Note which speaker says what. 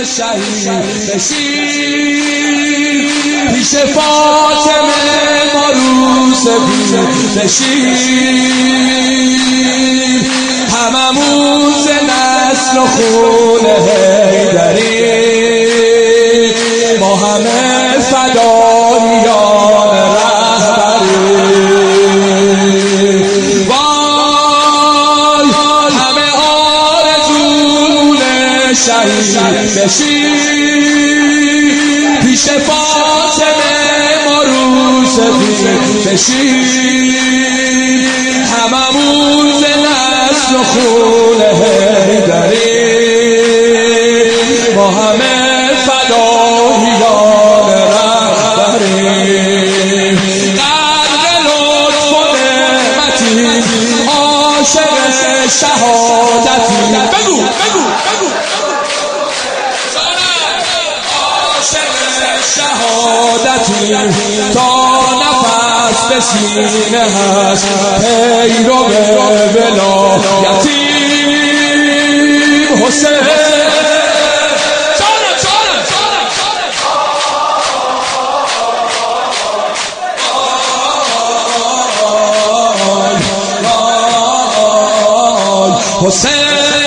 Speaker 1: شهید بشیم پیش فاطمه ما روز بید بشیم هممون ز نسل و خون حیدریم ما همه فدایان رهبریم وای همه آرزومون شهید بشیم پیش فاطمه ما روز بید بشیم هممون ز نسل و خون حیدریم ما همه فدایان رهبریم غرق لطف و نعمتیم عاشق شهادتیم بگو شهادتیم تا نفس به سینه هست پیرو ولایتیم حسین حسین